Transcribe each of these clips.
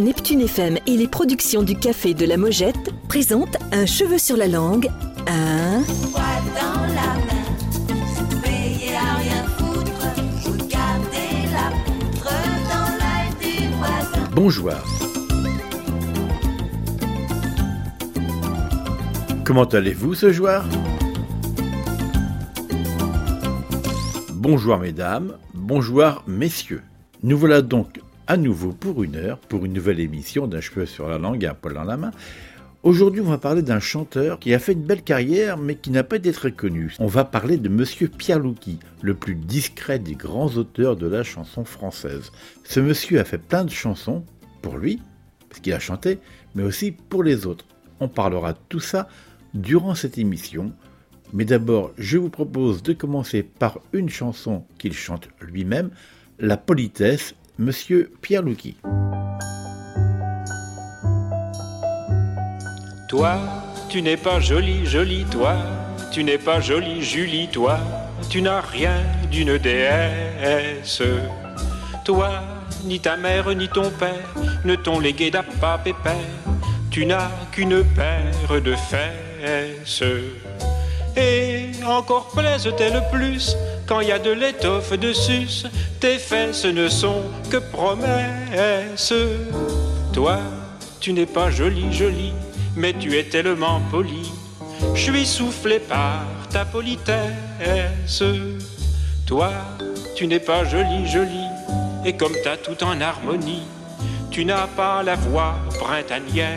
Neptune FM et les productions du Café de la Mojette présentent Un cheveu sur la langue, un... Poids dans la main, veillez à rien foutre, regardez la poutre dans l'œil du voisin. Bonjour. Comment allez-vous ce soir ? Bonjour mesdames, bonjour messieurs. Nous voilà donc à nouveau pour une heure, pour une nouvelle émission d'Un cheveu sur la langue et un poil dans la main. Aujourd'hui, on va parler d'un chanteur qui a fait une belle carrière, mais qui n'a pas été très connu. On va parler de Monsieur Pierre Louki, le plus discret des grands auteurs de la chanson française. Ce monsieur a fait plein de chansons, pour lui, parce qu'il a chanté, mais aussi pour les autres. On parlera de tout ça durant cette émission. Mais d'abord, je vous propose de commencer par une chanson qu'il chante lui-même, La politesse, Monsieur Pierre Louki. Toi, tu n'es pas jolie, jolie, toi, tu n'es pas jolie, Julie, toi, tu n'as rien d'une déesse. Toi, ni ta mère, ni ton père ne t'ont légué d'appât pépère, tu n'as qu'une paire de fesses. Et encore plaisent-elles plus quand y a de l'étoffe dessus, tes fesses ne sont que promesses. Toi, tu n'es pas jolie, jolie, mais tu es tellement polie, je suis soufflé par ta politesse. Toi, tu n'es pas jolie, jolie, et comme t'as tout en harmonie, tu n'as pas la voix printanière.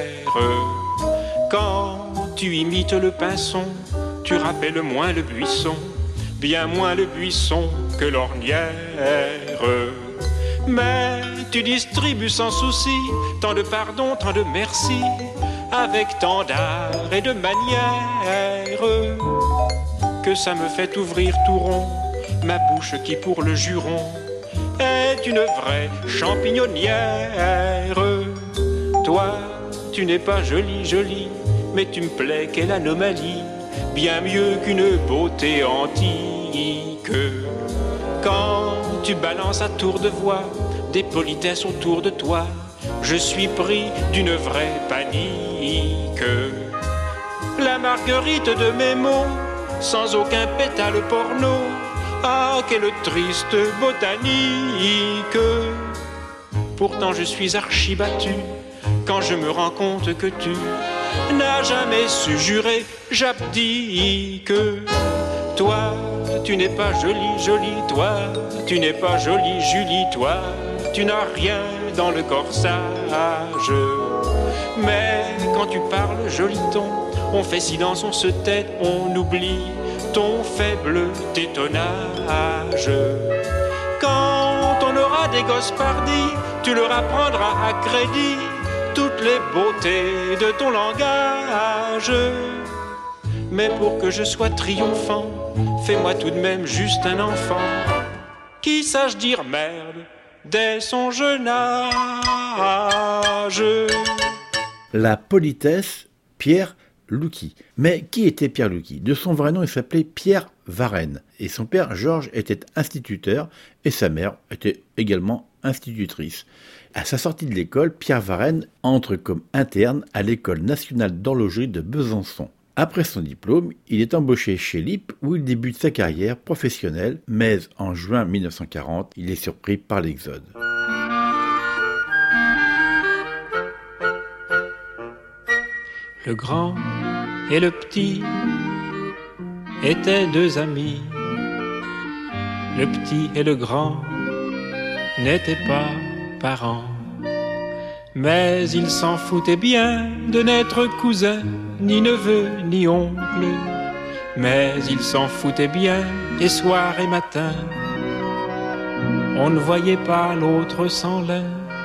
Quand tu imites le pinson, tu rappelles moins le buisson, bien moins le buisson que l'ornière. Mais tu distribues sans souci tant de pardon, tant de merci, avec tant d'art et de manière, que ça me fait ouvrir tout rond ma bouche qui pour le juron est une vraie champignonnière. Toi, tu n'es pas jolie, jolie, mais tu me plais, quelle anomalie, bien mieux qu'une beauté antique. Quand tu balances à tour de voix des politesses autour de toi, je suis pris d'une vraie panique. La marguerite de mes mots, sans aucun pétale porno, ah, quelle triste botanique. Pourtant je suis archi-battu quand je me rends compte que tu n'as jamais su jurer, j'abdique. Toi, tu n'es pas jolie, jolie, toi, tu n'es pas jolie, Julie, toi, tu n'as rien dans le corsage. Mais quand tu parles joli ton, on fait silence, on se tait, on oublie ton faible tétonnage. Quand on aura des gosses pardis, tu leur apprendras à crédit toutes les beautés de ton langage. Mais pour que je sois triomphant, fais-moi tout de même juste un enfant qui sache dire merde dès son jeune âge. La politesse, Pierre Louki. Mais qui était Pierre Louki ? De son vrai nom, il s'appelait Pierre Varenne. Et son père, Georges, était instituteur et sa mère était également institutrice. À sa sortie de l'école, Pierre Varenne entre comme interne à l'École nationale d'horlogerie de Besançon. Après son diplôme, il est embauché chez LIP où il débute sa carrière professionnelle, mais en juin 1940, il est surpris par l'exode. Le grand et le petit étaient deux amis. Le petit et le grand n'étaient pas parents, mais ils s'en foutaient bien de n'être cousins, ni neveux, ni oncles. Mais ils s'en foutaient bien, et soir et matin, on ne voyait pas l'autre sans l'un.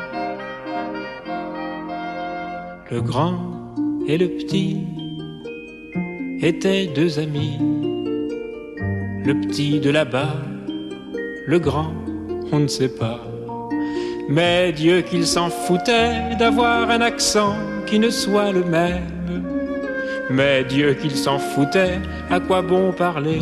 Le grand et le petit étaient deux amis. Le petit de là-bas, le grand, on ne sait pas. Mais Dieu qu'il s'en foutait d'avoir un accent qui ne soit le même. Mais Dieu qu'il s'en foutait, à quoi bon parler?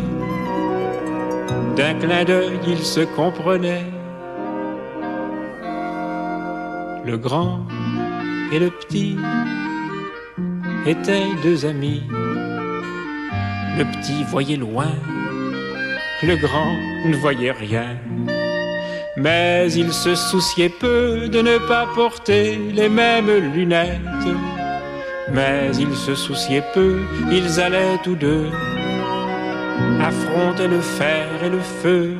D'un clin d'œil, il se comprenait. Le grand et le petit étaient deux amis. Le petit voyait loin, le grand ne voyait rien. Mais il se souciait peu de ne pas porter les mêmes lunettes. Mais il se souciait peu, ils allaient tous deux affronter le fer et le feu.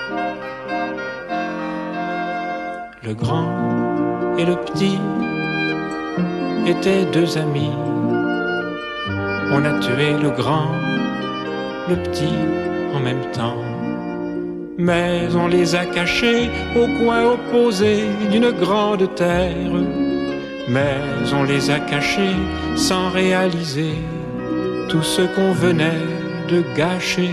Le grand et le petit étaient deux amis. On a tué le grand, le petit en même temps. Mais on les a cachés au coin opposé d'une grande terre. Mais on les a cachés sans réaliser tout ce qu'on venait de gâcher.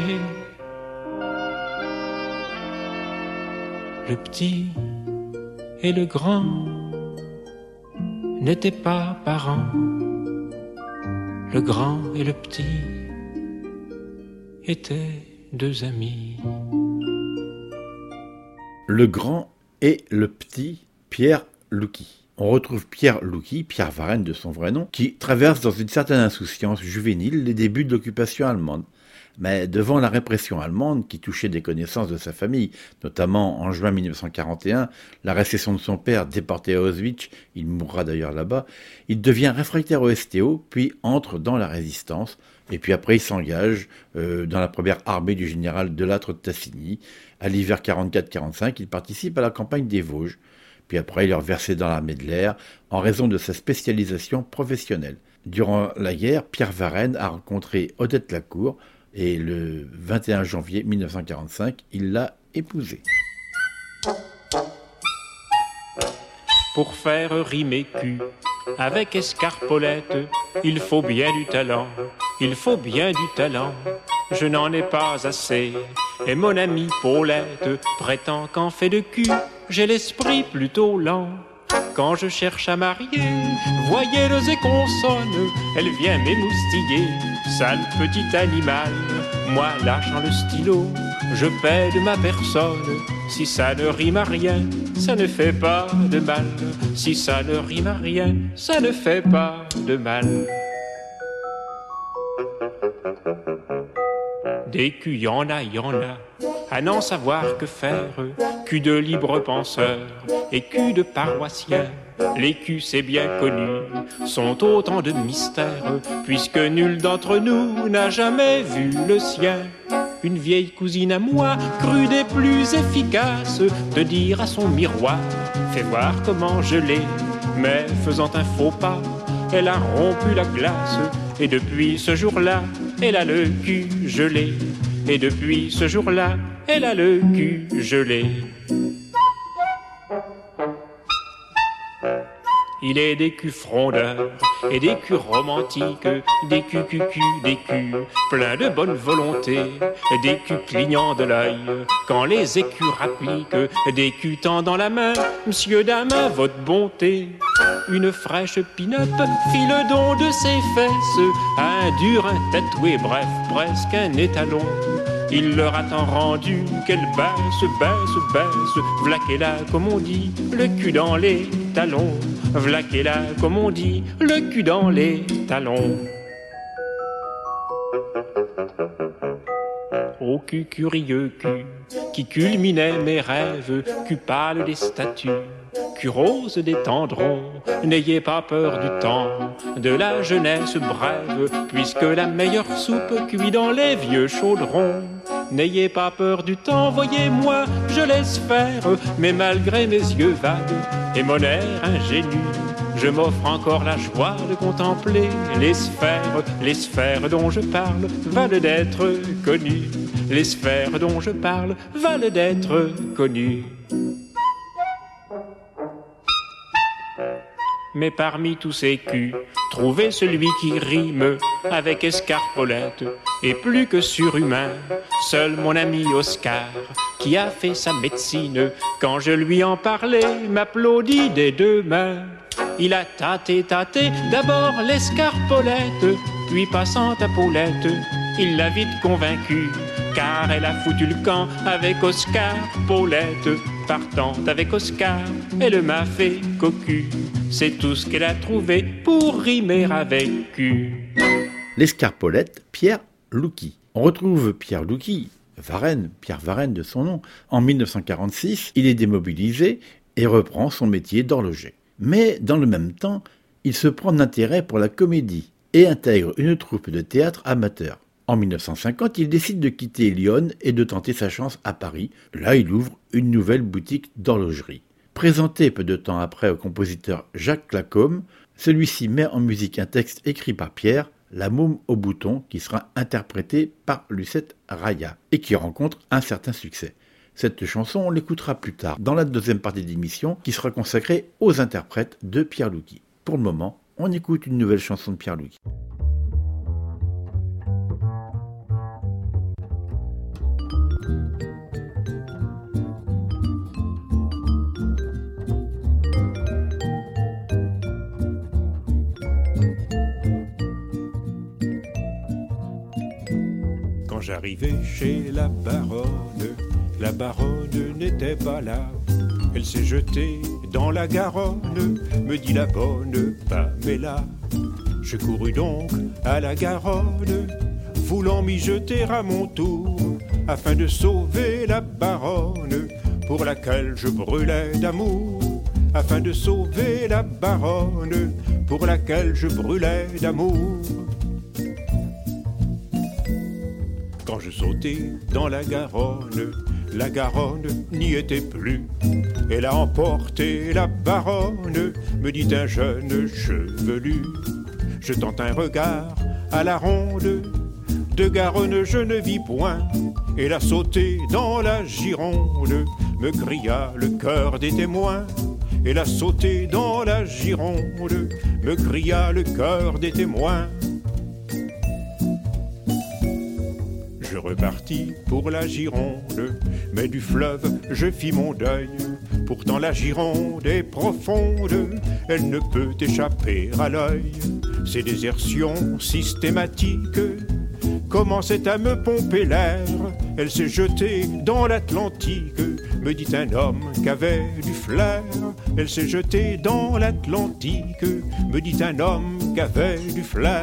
Le petit et le grand n'étaient pas parents. Le grand et le petit étaient deux amis. Le grand et le petit Pierre Louki. On retrouve Pierre Louki, Pierre Varenne de son vrai nom, qui traverse dans une certaine insouciance juvénile les débuts de l'occupation allemande. Mais devant la répression allemande qui touchait des connaissances de sa famille, notamment en juin 1941, l'arrestation de son père déporté à Auschwitz, il mourra d'ailleurs là-bas, il devient réfractaire au STO, puis entre dans la résistance, et puis après il s'engage dans la première armée du général Delattre de Tassigny. À l'hiver 44-45, il participe à la campagne des Vosges. Puis après, il est reversé dans l'armée de l'air en raison de sa spécialisation professionnelle. Durant la guerre, Pierre Varenne a rencontré Odette Lacour et le 21 janvier 1945, il l'a épousée. Pour faire rimer cul avec escarpolette, il faut bien du talent, il faut bien du talent. Je n'en ai pas assez, et mon amie Paulette prétend qu'en fait de cul, j'ai l'esprit plutôt lent. Quand je cherche à marier, voyez le zé consonne, elle vient m'émoustiller, sale petit animal. Moi lâchant le stylo, je paie de ma personne. Si ça ne rime à rien, ça ne fait pas de mal. Si ça ne rime à rien, ça ne fait pas de mal. Des culs, y en a, à n'en savoir que faire. Cul de libre penseur et cul de paroissien. Les culs, c'est bien connu, sont autant de mystères, puisque nul d'entre nous n'a jamais vu le sien. Une vieille cousine à moi, crut des plus efficaces, de dire à son miroir, fais voir comment je l'ai. Mais faisant un faux pas, elle a rompu la glace, et depuis ce jour-là, elle a le cul gelé. Et depuis ce jour-là, elle a le cul gelé. Il est des culs frondeurs et des culs romantiques, des culs des culs pleins de bonne volonté, des culs clignant de l'œil quand les écus rappliquent, des culs tendant la main, monsieur, dame, à votre bonté. Une fraîche pin-up fit le don de ses fesses à un dur, un tatoué, bref, presque un étalon. Il leur a tant rendu qu'elle baisse, v'là qu'elle a, comme on dit, le cul dans les talons. V'là qu'elle a, comme on dit, le cul dans les talons. Ô cul curieux cul, qui culminait mes rêves, cul pâle des statues, cul rose des tendrons, n'ayez pas peur du temps, de la jeunesse brève, puisque la meilleure soupe cuit dans les vieux chaudrons. N'ayez pas peur du temps, voyez-moi, je laisse faire, mais malgré mes yeux vagues et mon air ingénu, je m'offre encore la joie de contempler les sphères dont je parle valent d'être connues. Les sphères dont je parle valent d'être connues. Mais parmi tous ces culs, trouvez celui qui rime avec escarpolette et plus que surhumain. Seul mon ami Oscar, qui a fait sa médecine, quand je lui en parlais, m'applaudit des deux mains. Il a tâté, d'abord l'escarpolette, puis passant à Paulette, il l'a vite convaincu car elle a foutu le camp avec Oscar. Paulette, partant avec Oscar, elle m'a fait cocu. C'est tout ce qu'elle a trouvé pour rimer avec cul. L'escarpolette Pierre Louki. On retrouve Pierre Louki, Pierre Varenne de son nom. En 1946, il est démobilisé et reprend son métier d'horloger. Mais dans le même temps, il se prend d'intérêt pour la comédie et intègre une troupe de théâtre amateur. En 1950, il décide de quitter Lyon et de tenter sa chance à Paris. Là, il ouvre une nouvelle boutique d'horlogerie. Présenté peu de temps après au compositeur Jacques Lacombe, celui-ci met en musique un texte écrit par Pierre, La môme au bouton, qui sera interprété par Lucette Raya et qui rencontre un certain succès. Cette chanson, on l'écoutera plus tard dans la deuxième partie de l'émission qui sera consacrée aux interprètes de Pierre Louki. Pour le moment, on écoute une nouvelle chanson de Pierre Louki. Quand j'arrivais chez la baronne n'était pas là. Elle s'est jetée dans la Garonne, me dit la bonne Pamela. Je courus donc à la Garonne, voulant m'y jeter à mon tour, afin de sauver la baronne, pour laquelle je brûlais d'amour. Afin de sauver la baronne, pour laquelle je brûlais d'amour. Quand je sautais dans la Garonne n'y était plus. Elle a emporté la baronne, me dit un jeune chevelu. Je tente un regard à la ronde, de Garonne je ne vis point. Elle a sauté dans la Gironde, me cria le cœur des témoins. Elle a sauté dans la Gironde, me cria le cœur des témoins. Je repartis pour la Gironde, mais du fleuve je fis mon deuil. Pourtant la Gironde est profonde, elle ne peut échapper à l'œil. Ces désertions systématiques commençaient à me pomper l'air. Elle s'est jetée dans l'Atlantique, me dit un homme qu'avait du flair. Elle s'est jetée dans l'Atlantique, me dit un homme qu'avait du flair.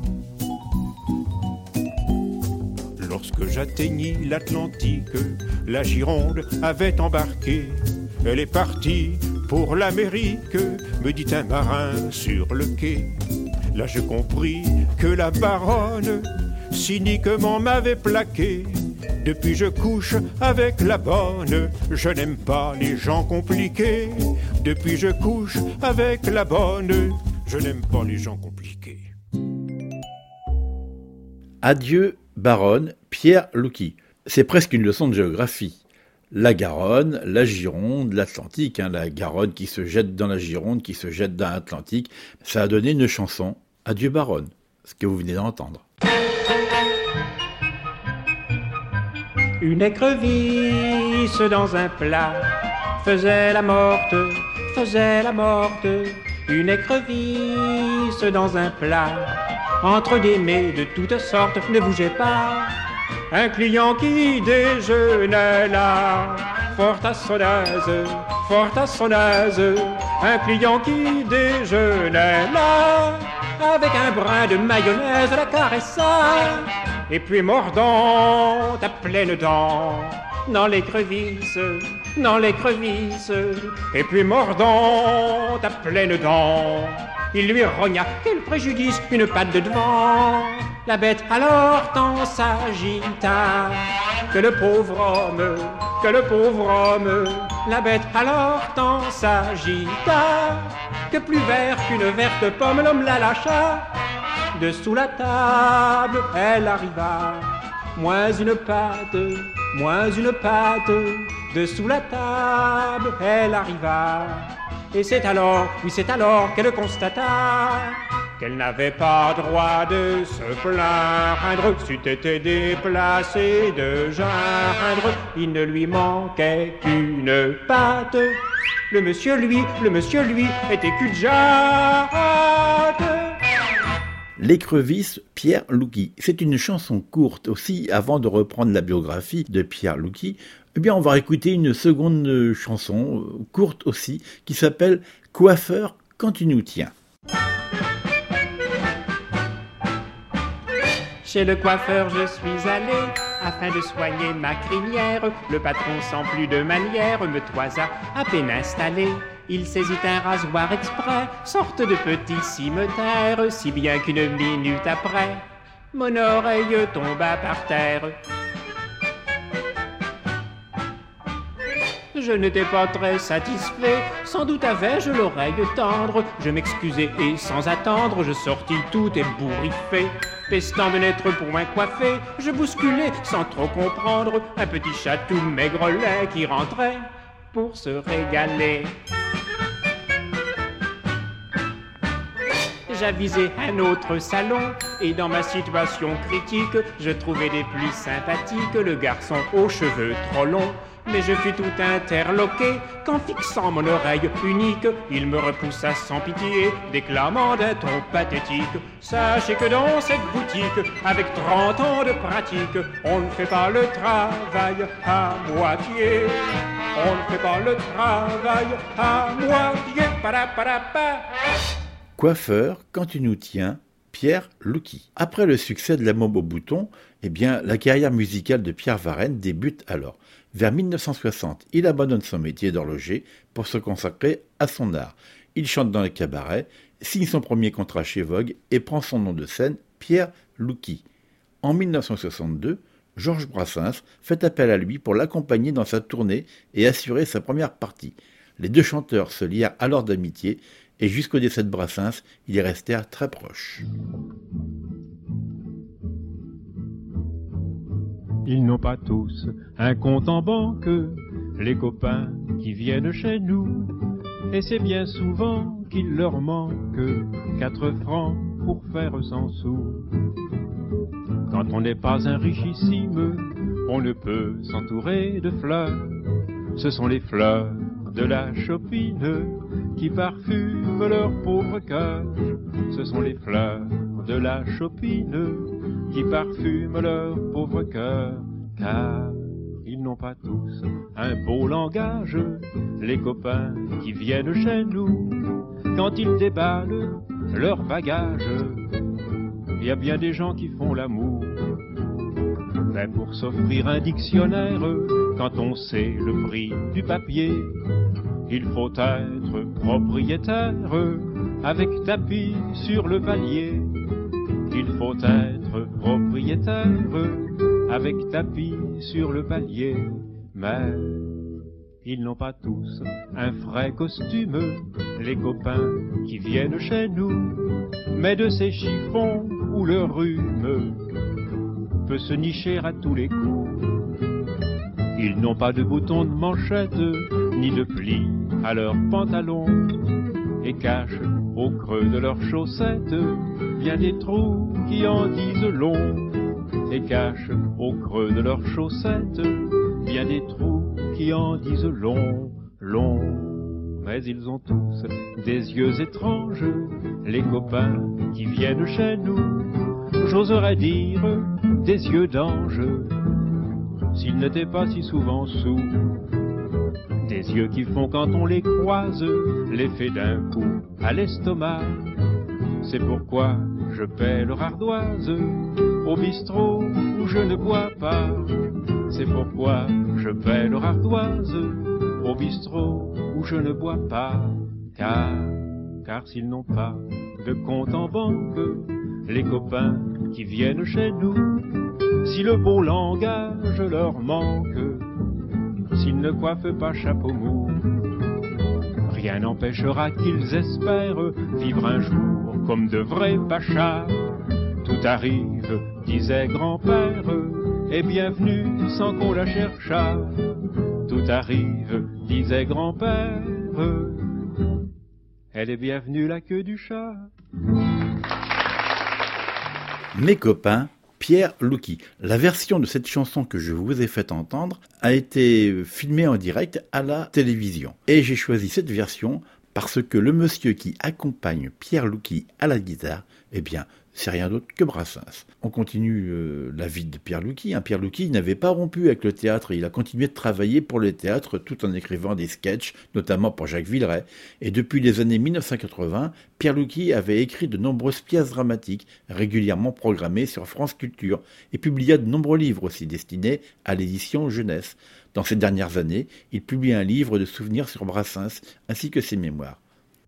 Lorsque j'atteignis l'Atlantique, la Gironde avait embarqué. Elle est partie pour l'Amérique, me dit un marin sur le quai. Là je compris que la baronne cyniquement m'avait plaqué. Depuis je couche avec la bonne, je n'aime pas les gens compliqués. Depuis je couche avec la bonne, je n'aime pas les gens compliqués. Adieu baronne Pierre Louki. C'est presque une leçon de géographie. La Garonne, la Gironde, l'Atlantique, la Garonne qui se jette dans la Gironde, qui se jette dans l'Atlantique, ça a donné une chanson, Adieu baronne, ce que vous venez d'entendre. Une écrevisse dans un plat faisait la morte. Une écrevisse dans un plat, entre des mets de toutes sortes, ne bougez pas. Un client qui déjeunait là, fort à son aise. Un client qui déjeunait là, avec un brin de mayonnaise la caressa. Et puis mordant à pleines dents dans l'écrevisse, et puis mordant à pleines dents, il lui rogna, quel préjudice, une patte de devant. La bête alors tant s'agita que le pauvre homme, la bête alors tant s'agita que plus vert qu'une verte pomme, l'homme la lâcha. Dessous la table, elle arriva, moins une patte, dessous la table, elle arriva. Et c'est alors qu'elle constata qu'elle n'avait pas droit de se plaindre, c'eût été déplacé de geindre, il ne lui manquait qu'une patte. Le monsieur, lui, était cul-de-jatte. L'écrevisse Pierre Louki. C'est une chanson courte aussi. Avant de reprendre la biographie de Pierre Louki, eh bien on va écouter une seconde chanson courte aussi qui s'appelle Coiffeur quand tu nous tiens. Chez le coiffeur je suis allé afin de soigner ma crinière. Le patron sans plus de manière me toisa à peine installé. Il saisit un rasoir exprès, sorte de petit cimeterre, si bien qu'une minute après, mon oreille tomba par terre. Je n'étais pas très satisfait, sans doute avais-je l'oreille tendre. Je m'excusai et sans attendre, je sortis tout ébouriffé. Pestant de n'être point coiffé, je bousculai sans trop comprendre un petit chat tout maigrelet qui rentrait pour se régaler. J'avisai un autre salon et dans ma situation critique, je trouvais des plus sympathiques le garçon aux cheveux trop longs. Mais je fus tout interloqué qu'en fixant mon oreille unique, il me repoussa sans pitié, déclamant d'un ton pathétique: sachez que dans cette boutique, avec 30 ans de pratique, on ne fait pas le travail à moitié. On ne fait pas le travail à moitié. Paraparapa. Coiffeur quand tu nous tiens, Pierre Louki. Après le succès de La Môme au bouton, eh bien, la carrière musicale de Pierre Varenne débute alors. Vers 1960, il abandonne son métier d'horloger pour se consacrer à son art. Il chante dans les cabarets, signe son premier contrat chez Vogue et prend son nom de scène, Pierre Louki. En 1962, Georges Brassens fait appel à lui pour l'accompagner dans sa tournée et assurer sa première partie. Les deux chanteurs se lièrent alors d'amitié et jusqu'au décès de Brassens, ils restèrent très proches. Ils n'ont pas tous un compte en banque, les copains qui viennent chez nous. Et c'est bien souvent qu'il leur manque 4 francs pour faire 100 sous. Quand on n'est pas un richissime, on ne peut s'entourer de fleurs. Ce sont les fleurs de la chopine qui parfument leur pauvre cœur. Ce sont les fleurs de la chopine qui parfument leur pauvre cœur, car ils n'ont pas tous un beau langage, les copains qui viennent chez nous. Quand ils déballent leurs bagages, il y a bien des gens qui font l'amour. Mais pour s'offrir un dictionnaire, quand on sait le prix du papier, il faut être propriétaire avec tapis sur le palier. Il faut être propriétaire avec tapis sur le palier. Mais ils n'ont pas tous un frais costume, les copains qui viennent chez nous. Mais de ces chiffons où le rhume peut se nicher à tous les coups. Ils n'ont pas de boutons de manchette, ni de plis à leurs pantalons, et cachent au creux de leurs chaussettes bien des trous qui en disent long. Et cachent au creux de leurs chaussettes bien des trous qui en disent long, long. Mais ils ont tous des yeux étranges, les copains qui viennent chez nous. J'oserais dire des yeux d'ange, s'ils n'étaient pas si souvent sourds. Des yeux qui font quand on les croise l'effet d'un coup à l'estomac. C'est pourquoi je paie leur ardoise au bistrot où je ne bois pas. C'est pourquoi je paie leur ardoise au bistrot où je ne bois pas. Car s'ils n'ont pas de compte en banque, les copains qui viennent chez nous, si le beau langage leur manque, s'ils ne coiffent pas chapeau mou, rien n'empêchera qu'ils espèrent vivre un jour comme de vrais pachas. Tout arrive, disait grand-père, et bienvenue sans qu'on la cherchât. Tout arrive, disait grand-père, elle est bienvenue la queue du chat. Mes copains, Pierre Louki. La version de cette chanson que je vous ai fait entendre a été filmée en direct à la télévision. Et j'ai choisi cette version parce que le monsieur qui accompagne Pierre Louki à la guitare, eh bien, c'est rien d'autre que Brassens. On continue la vie de Pierre Louki. Pierre Louki n'avait pas rompu avec le théâtre, il a continué de travailler pour le théâtre tout en écrivant des sketchs, notamment pour Jacques Villeray. Et depuis les années 1980, Pierre Louki avait écrit de nombreuses pièces dramatiques, régulièrement programmées sur France Culture, et publia de nombreux livres aussi destinés à l'édition jeunesse. Dans ces dernières années, il publie un livre de souvenirs sur Brassens, ainsi que ses mémoires.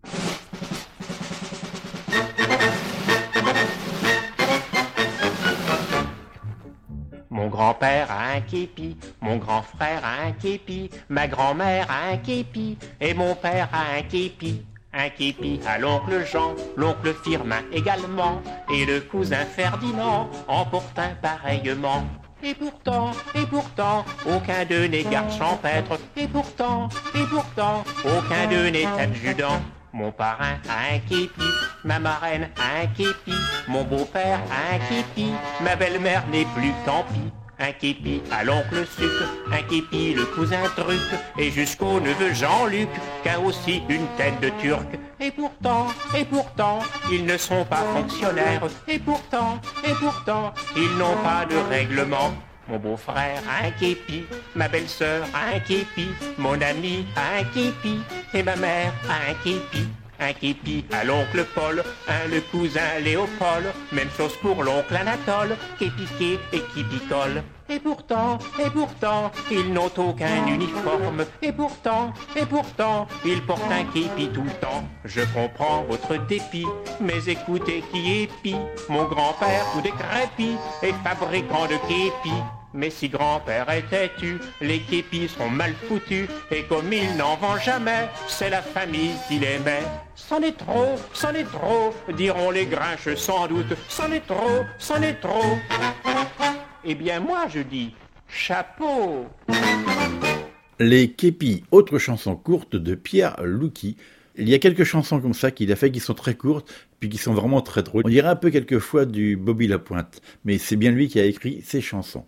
Mon grand-père a un képi, mon grand frère a un képi, ma grand-mère a un képi, et mon père a un képi. Un képi à l'oncle Jean, l'oncle Firmin également, et le cousin Ferdinand en porte un pareillement. Et pourtant, aucun d'eux n'est garde champêtre, et pourtant, aucun d'eux n'est adjudant. Mon parrain a un képi, ma marraine a un képi, mon beau-père a un képi, ma belle-mère n'est plus, tant pis. Un képi à l'oncle Suc, un képi le cousin Truc, et jusqu'au neveu Jean-Luc, qu'a aussi une tête de turc. Et pourtant, ils ne sont pas fonctionnaires, et pourtant, ils n'ont pas de règlement. Mon beau-frère a un képi, ma belle-sœur a un képi, mon ami a un képi, et ma mère a un képi. Un képi à l'oncle Paul, le cousin Léopold, même chose pour l'oncle Anatole, qui piqué et qui picole. Et pourtant, ils n'ont aucun uniforme, et pourtant, ils portent un képi tout le temps. Je comprends votre dépit, mais écoutez qui épie, mon grand-père tout décrépit, est fabricant de képis. Mais si grand-père est têtu, les képis sont mal foutus, et comme il n'en vend jamais, c'est la famille qu'il aimait. C'en est trop, diront les grinches sans doute, c'en est trop. Eh bien moi je dis, chapeau. Les képis, autre chanson courte de Pierre Louki. Il y a quelques chansons comme ça qu'il a fait qui sont très courtes, puis qui sont vraiment très drôles. On dirait un peu quelquefois du Bobby Lapointe, mais c'est bien lui qui a écrit ces chansons.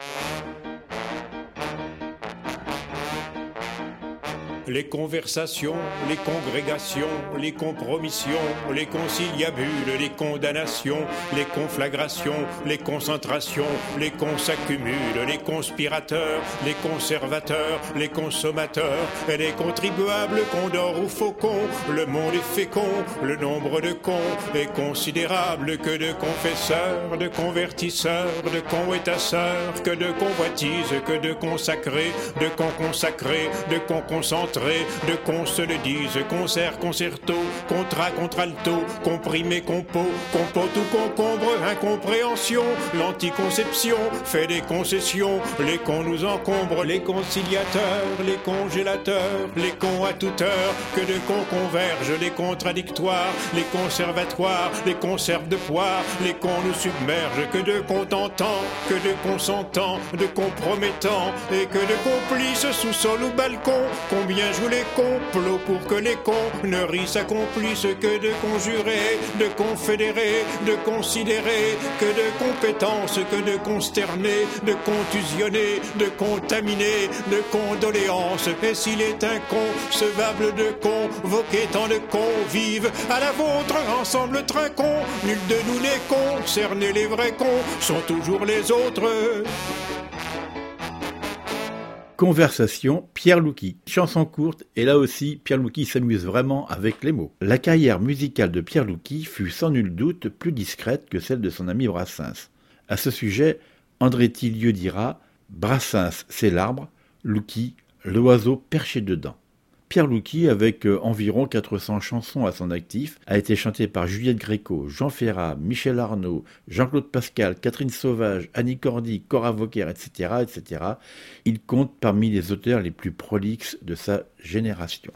Les conversations, les congrégations, les compromissions, les conciliabules, les condamnations, les conflagrations, les concentrations, les cons s'accumulent, les conspirateurs, les conservateurs, les consommateurs, et les contribuables condors ou faucons. Le monde est fécond, le nombre de cons est considérable, que de confesseurs, de convertisseurs, de conwétasseurs, que de convoitises, que de consacrés, de consacrés, de concentrés, de qu'on se le dise, concert, concerto, contrat, contralto, comprimé, compo, compote ou concombre, incompréhension, l'anticonception fait des concessions, les cons nous encombrent, les conciliateurs, les congélateurs, les cons à toute heure, que de cons convergent, les contradictoires, les conservatoires, les conserves de poire, les cons nous submergent, que de contentants, que de consentants, de compromettants, et que de complices sous-sol ou balcon, combien jouent les complots pour que les cons ne s'accomplissent, que de conjurer, de confédérer, de considérer, que de compétences, que de consterner, de contusionner, de contaminer, de condoléances. Et s'il est inconcevable de convoquer tant de cons vivent à la vôtre, ensemble trinquons, nul de nous n'est concerné, les vrais cons sont toujours les autres. Conversation, Pierre Louki. Chanson courte, et là aussi, Pierre Louki s'amuse vraiment avec les mots. La carrière musicale de Pierre Louki fut sans nul doute plus discrète que celle de son ami Brassens. À ce sujet, André Tillieu dira « Brassens, c'est l'arbre, Louki, l'oiseau perché dedans ». Pierre Louki, avec environ 400 chansons à son actif, a été chanté par Juliette Gréco, Jean Ferrat, Michel Arnaud, Jean-Claude Pascal, Catherine Sauvage, Annie Cordy, Cora Vauquer, etc., etc. Il compte parmi les auteurs les plus prolixes de sa génération.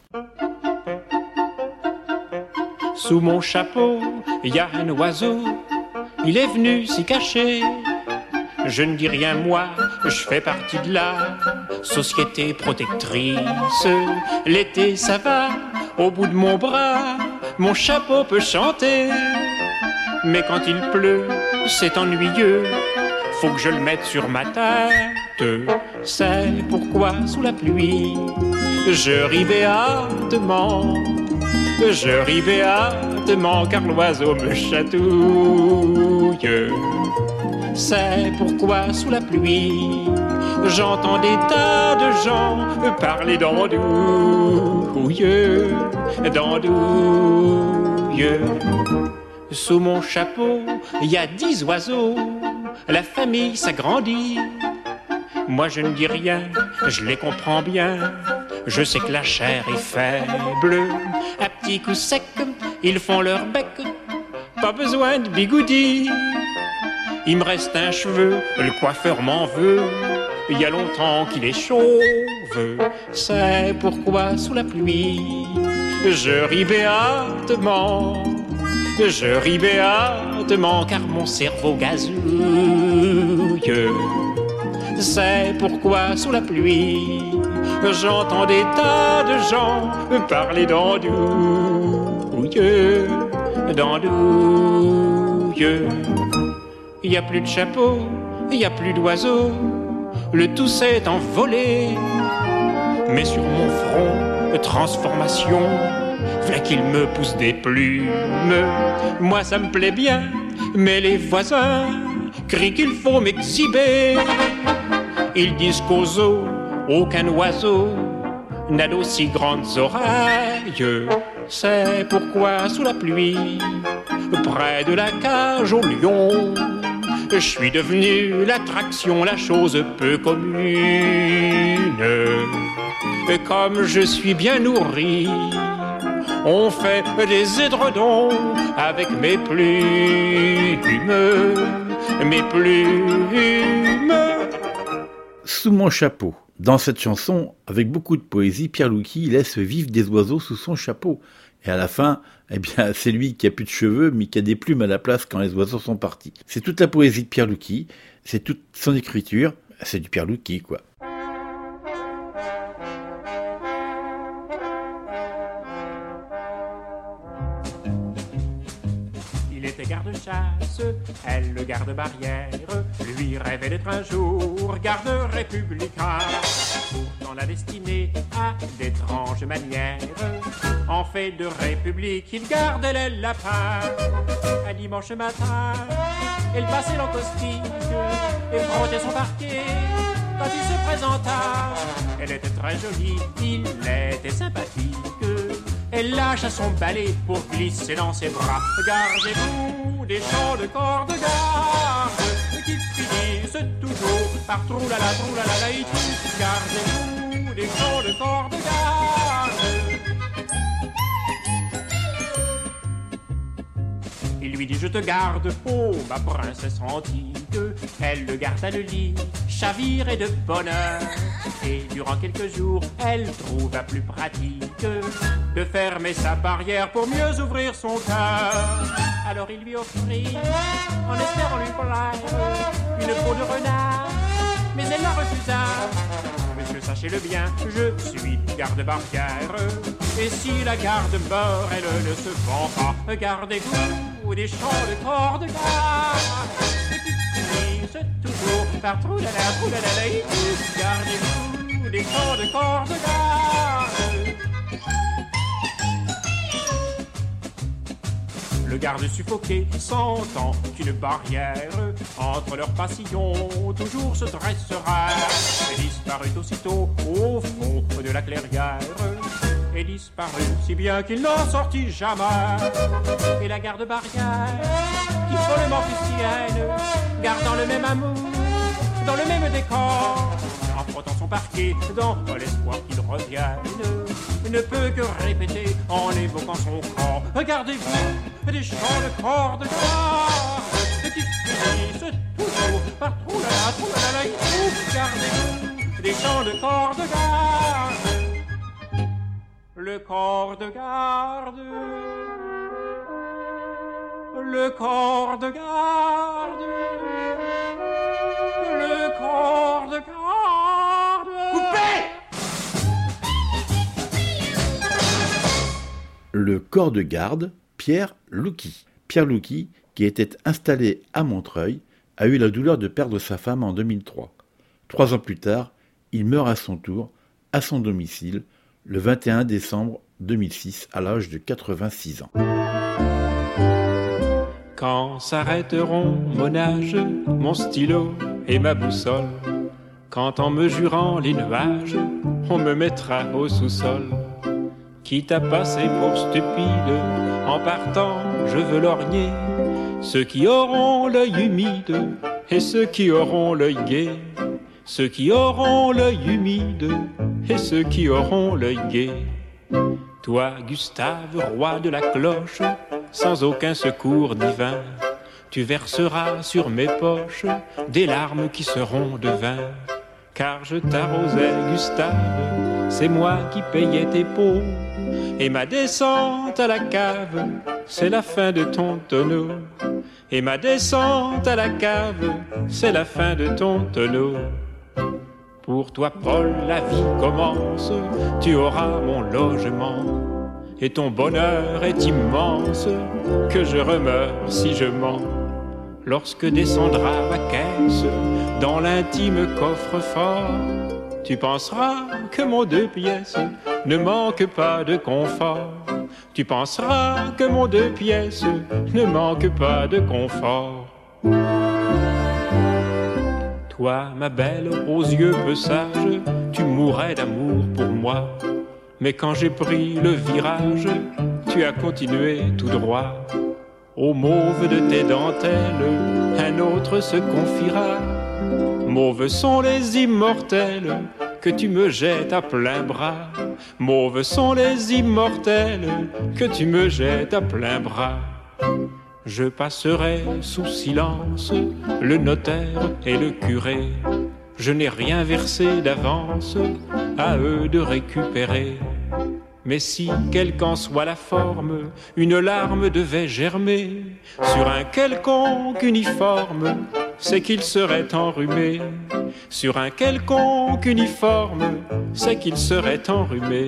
Sous mon chapeau, il y a un oiseau, il est venu s'y cacher. Je ne dis rien moi, je fais partie de la société protectrice. L'été ça va, au bout de mon bras, mon chapeau peut chanter. Mais quand il pleut, c'est ennuyeux, faut que je le mette sur ma tête. C'est pourquoi sous la pluie, je ris béatement, je ris béatement. béatement car l'oiseau me chatouille. C'est pourquoi sous la pluie j'entends des tas de gens parler d'andouille, d'andouille. Sous mon chapeau, il y a 10 oiseaux, la famille s'agrandit. Moi je ne dis rien, je les comprends bien. Je sais que la chair est faible. À petits coups secs, ils font leur bec. Pas besoin de bigoudi. Il me reste un cheveu, le coiffeur m'en veut. Il y a longtemps qu'il est chauve. C'est pourquoi sous la pluie je ris béatement. Je ris béatement car mon cerveau gazouille. C'est pourquoi sous la pluie j'entends des tas de gens parler d'andouille, d'andouille. Il n'y a plus de chapeau, il n'y a plus d'oiseaux, le tout s'est envolé. Mais sur mon front, transformation, voilà qu'il me pousse des plumes. Moi ça me plaît bien, mais les voisins crient qu'il faut m'exhiber. Ils disent qu'aux zoo, aucun oiseau n'a d'aussi grandes oreilles. C'est pourquoi sous la pluie, près de la cage au lion, je suis devenu l'attraction, la chose peu commune. Et comme je suis bien nourri, on fait des édredons avec mes plumes, mes plumes. Sous mon chapeau. Dans cette chanson, avec beaucoup de poésie, Pierre Louki laisse vivre des oiseaux sous son chapeau. Et à la fin, eh bien, c'est lui qui a plus de cheveux, mais qui a des plumes à la place quand les oiseaux sont partis. C'est toute la poésie de Pierre Louki, c'est toute son écriture, c'est du Pierre Louki, quoi. Garde-chasse, elle le garde-barrière. Lui rêvait d'être un jour garde républicain. Pourtant la destinée a d'étranges manières. En fait de république, il gardait les lapins. Un dimanche matin, elle passait l'encaustique et frottait son parquet. Quand il se présenta, elle était très jolie, il était sympathique. Elle lâcha son balai pour glisser dans ses bras. Gardez-vous des chants de corps de garde qui finissent toujours par troulala, troulala, laïtou. Gardez-vous des chants de corps de garde. Il lui dit je te garde, oh ma princesse antique. Elle le garda le lit, chavirée de bonheur. Et durant quelques jours, elle trouva plus pratique de fermer sa barrière pour mieux ouvrir son cœur. Alors il lui offrit, en espérant lui plaire, une peau de renard, mais elle la refusa. Monsieur, sachez-le bien, je suis garde-barrière, et si la garde meurt, elle ne se vend pas. Gardez-vous des chants de corps de garde qui finissent toujours par troulala, troulala, gardez-vous des chants de corps de garde. Le garde suffoqué sentant qu'une barrière entre leurs passions toujours se dressera, et disparut aussitôt au fond de la clairière, et disparut si bien qu'il n'en sortit jamais. Et la garde barrière qui follement fustienne, gardant le même amour dans le même décor, en frottant son parquet dans l'espoir qu'il revienne, ne peut que répéter en évoquant son corps. Regardez-vous des chants de corps de garde qui finissent toujours par troulala, troulala, gardez-vous des chants de corps de garde. Le corps de garde, le corps de garde, le corps de garde. Coupez! Le corps de garde, Pierre Louki. Pierre Louki, qui était installé à Montreuil, a eu la douleur de perdre sa femme en 2003. 3 ans plus tard, il meurt à son tour, à son domicile, le 21 décembre 2006, à l'âge de 86 ans. Quand s'arrêteront mon âge, mon stylo et ma boussole, quand en me jurant les nuages, on me mettra au sous-sol. Quitte à passer pour stupide, en partant je veux lorgner ceux qui auront l'œil humide et ceux qui auront l'œil gai. Ceux qui auront l'œil humide et ceux qui auront l'œil gai. Toi, Gustave, roi de la cloche, sans aucun secours divin, tu verseras sur mes poches des larmes qui seront de vin. Car je t'arrosais, Gustave, c'est moi qui payais tes pots, et ma descente à la cave, c'est la fin de ton tonneau. Et ma descente à la cave, c'est la fin de ton tonneau. Pour toi, Paul, la vie commence, tu auras mon logement, et ton bonheur est immense, que je remeure si je mens. Lorsque descendra ma caisse dans l'intime coffre-fort, tu penseras que mon 2 pièces ne manque pas de confort. Tu penseras que mon 2 pièces ne manque pas de confort. Toi, ma belle, aux yeux peu sages, tu mourrais d'amour pour moi. Mais quand j'ai pris le virage, tu as continué tout droit. Au mauve de tes dentelles, un autre se confiera. Mauves sont les immortels que tu me jettes à plein bras. Mauves sont les immortels que tu me jettes à plein bras. Je passerai sous silence le notaire et le curé. Je n'ai rien versé d'avance, à eux de récupérer. Mais si, quelle qu'en soit la forme, une larme devait germer sur un quelconque uniforme, c'est qu'il serait enrhumé. Sur un quelconque uniforme, c'est qu'il serait enrhumé.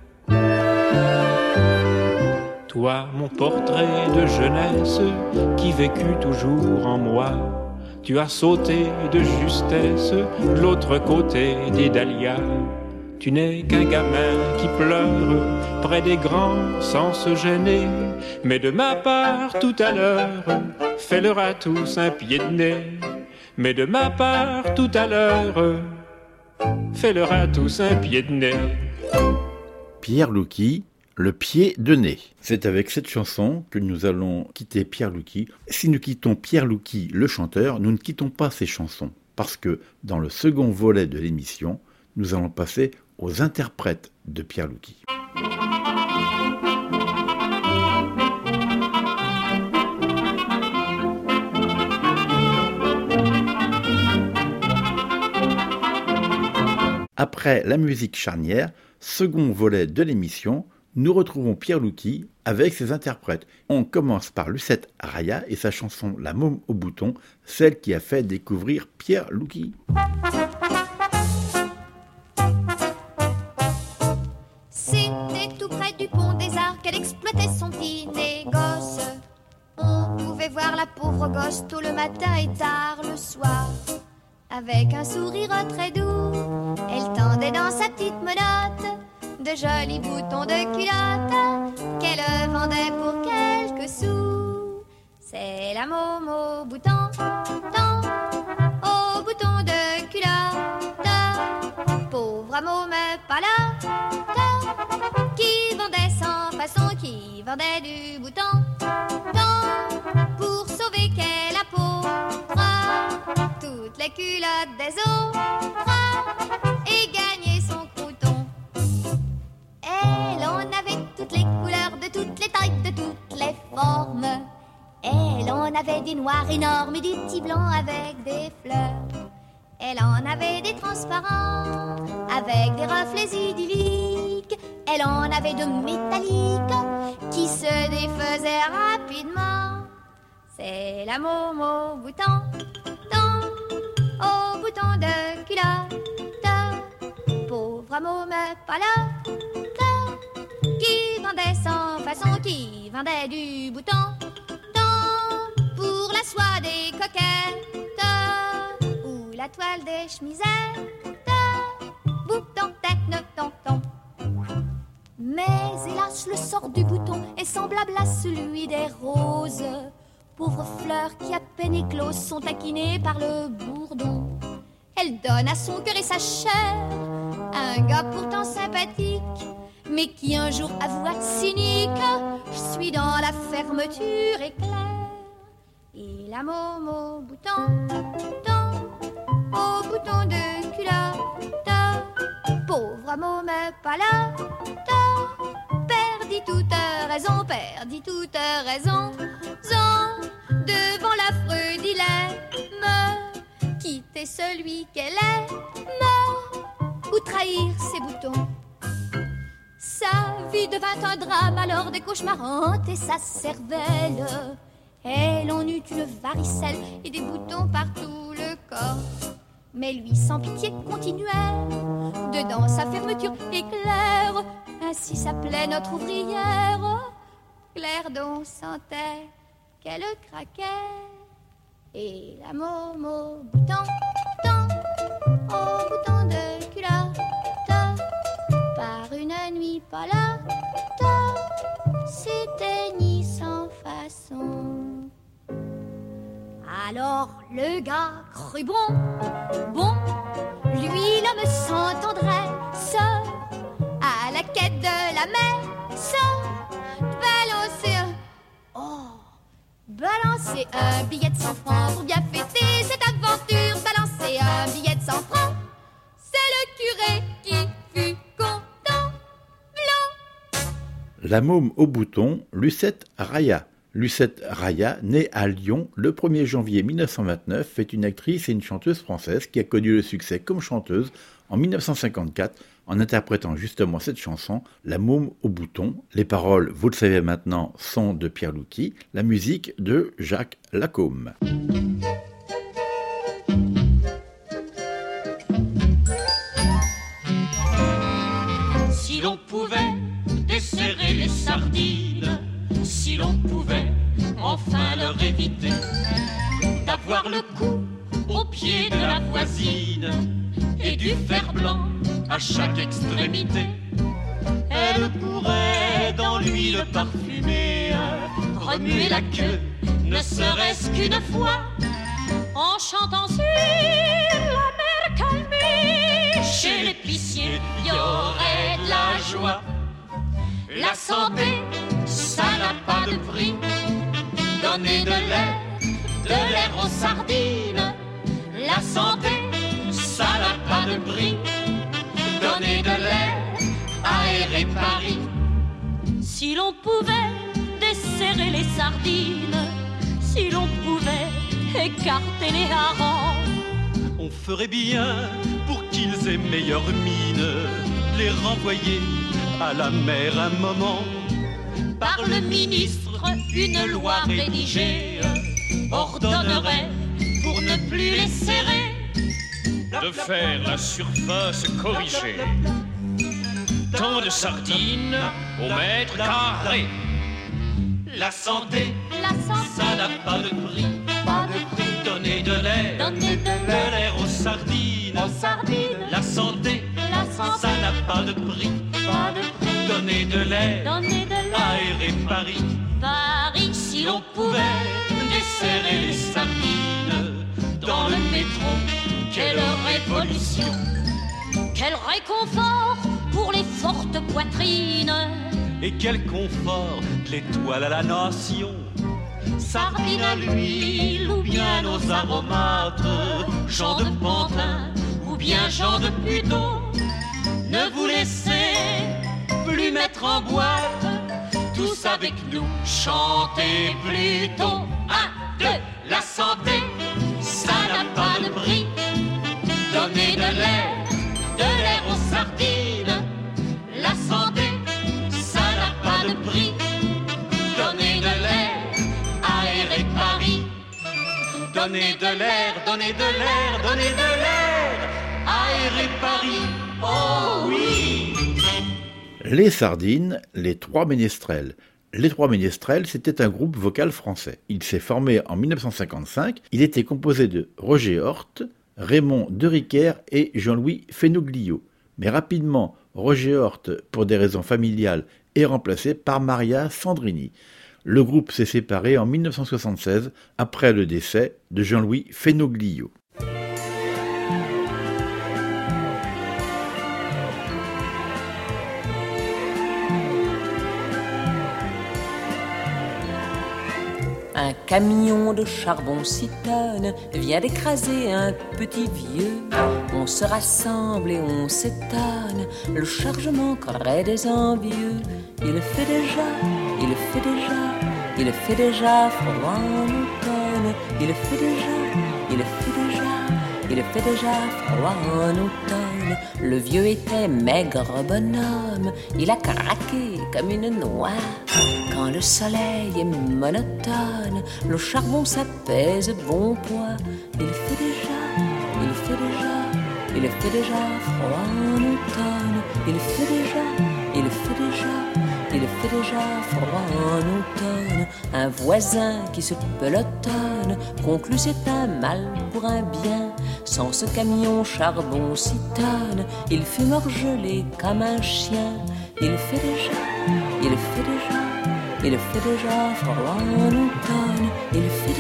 Toi, mon portrait de jeunesse, qui vécut toujours en moi, tu as sauté de justesse de l'autre côté des dahlias. Tu n'es qu'un gamin qui pleure près des grands sans se gêner. Mais de ma part tout à l'heure, fais-leur à tous un pied de nez. Mais de ma part tout à l'heure, fais-leur à tous un pied de nez. Pierre Louki, le pied de nez. C'est avec cette chanson que nous allons quitter Pierre Louki. Si nous quittons Pierre Louki, le chanteur, nous ne quittons pas ses chansons. Parce que dans le second volet de l'émission, nous allons passer aux interprètes de Pierre Louki. Après la musique charnière, second volet de l'émission, nous retrouvons Pierre Louki avec ses interprètes. On commence par Lucette Raya et sa chanson La Môme au bouton, celle qui a fait découvrir Pierre Louki. C'était tout près du pont des Arts qu'elle exploitait son petit négoce. On pouvait voir la pauvre gosse tôt le matin et tard le soir. Avec un sourire très doux, elle tendait dans sa petite menotte de jolis boutons de culotte qu'elle vendait pour quelques sous. C'est la môme au bouton, au bouton de culotte, pauvre môme pas là, qui vendait sans façon, qui vendait du bouton, pour sauver qu'elle a pauvre toutes les culottes des autres et gagner son crouton. Elle en avait toutes les couleurs, de toutes les tailles, de toutes les formes. Elle en avait des noirs énormes et des petits blancs avec des fleurs. Elle en avait des transparents avec des reflets idylliques. Elle en avait de métalliques qui se défaisaient rapidement. C'est la môme au bouton, au bouton de culotte, pauvre môme pas là, qui vendait sans façon, qui vendait du bouton, pour la soie des coquettes ou la toile des chemisettes, bouton, tête, tonton. Mais hélas, le sort du bouton est semblable à celui des roses. Pauvres fleurs qui à peine écloses sont taquinées par le bourdon. Elle donne à son cœur et sa chair à un gars pourtant sympathique, mais qui un jour avoua cynique: je suis dans la fermeture éclair. Et la môme au bouton, au bouton de culotte, pauvre môme pas là, perdit toute raison, perdit toute raison, devant l'affreux dilemme, quitter celui qu'elle aime ou trahir ses boutons. Sa vie devint un drame alors des cauchemarante et sa cervelle, elle en eut une varicelle et des boutons par tout le corps. Mais lui sans pitié continuait dedans sa fermeture éclair. Ainsi s'appelait notre ouvrière, Claire dont sentait qu'elle craquait. Et la môme au bouton de culotte, par une nuit pas là, s'éteignit sans façon. Alors le gars crut bon, lui l'homme sans tendresse, à la quête de la messe, balancer un billet de 100 francs pour bien fêter cette aventure. Balancer un billet de 100 francs, c'est le curé qui fut content. Blanc. La môme au bouton, Lucette Raya. Lucette Raya, née à Lyon le 1er janvier 1929, est une actrice et une chanteuse française qui a connu le succès comme chanteuse en 1954 en interprétant justement cette chanson, La môme au bouton. Les paroles, vous le savez maintenant, sont de Pierre Louty, la musique de Jacques Lacombe. Si l'on pouvait desserrer les sardines, si l'on pouvait enfin leur éviter d'avoir le cou au pied de la voisine et du fer blanc à chaque extrémité, elle pourrait dans l'huile parfumée remuer la queue, ne serait-ce qu'une fois, en chantant sur la mer calmée. Chez l'épicier, il y aurait de la joie. La santé, ça n'a pas de prix. Donner de l'air aux sardines. La santé, ça n'a pas de prix. Donner de l'air, aérer Paris. Si l'on pouvait desserrer les sardines, si l'on pouvait écarter les harengs, on ferait bien pour qu'ils aient meilleure mine, les renvoyer à la mer un moment. Par le ministre, une loi rédigée ordonnerait, pour ne plus les serrer, de faire la surface corrigée. Tant de sardines au mètre carré. La santé, ça n'a pas de prix. pas de prix. Donner de l'air, de l'air aux sardines. La santé, ça n'a pas de prix. Pas de prix. Donner de l'air, aérer Paris. Paris, si l'on pouvait Desserrer les sardines dans le métro, quelle révolution, quel réconfort pour les fortes poitrines. Et quel confort de l'étoile à la nation. Sardines à l'huile ou bien aux aromates, Jean de Pantin ou bien Jean de Puteaux. Ne vous laissez plus mettre en boîte, tous avec nous chantez plutôt. 1, 2, la santé, ça n'a pas de prix. Donnez de l'air aux sardines. La santé, ça n'a pas de prix. Donnez de l'air, aérer Paris. Donnez de l'air, donnez de l'air, donnez de l'air, aérer Paris. Oh oui! Les Sardines, les Trois Ménestrels. Les Trois Ménestrels, c'était un groupe vocal français. Il s'est formé en 1955. Il était composé de Roger Hort, Raymond de Riquer et Jean-Louis Fenoglio. Mais rapidement, Roger Hort, pour des raisons familiales, est remplacé par Maria Sandrini. Le groupe s'est séparé en 1976 après le décès de Jean-Louis Fenoglio. Un camion de charbon 6 tonnes vient d'écraser un petit vieux. On se rassemble et on s'étonne, le chargement crée des envieux. Il fait déjà froid en automne. Il fait déjà froid en automne. Le vieux était maigre bonhomme, il a craqué comme une noix. Quand le soleil est monotone, le charbon s'apaise bon poids. Il fait déjà froid en automne. Il fait déjà froid en automne. Un voisin qui se pelotonne conclut c'est un mal pour un bien. Sans ce camion charbon 6 tonnes, il fut morgelé comme un chien. Il fait déjà froid en automne. Il fait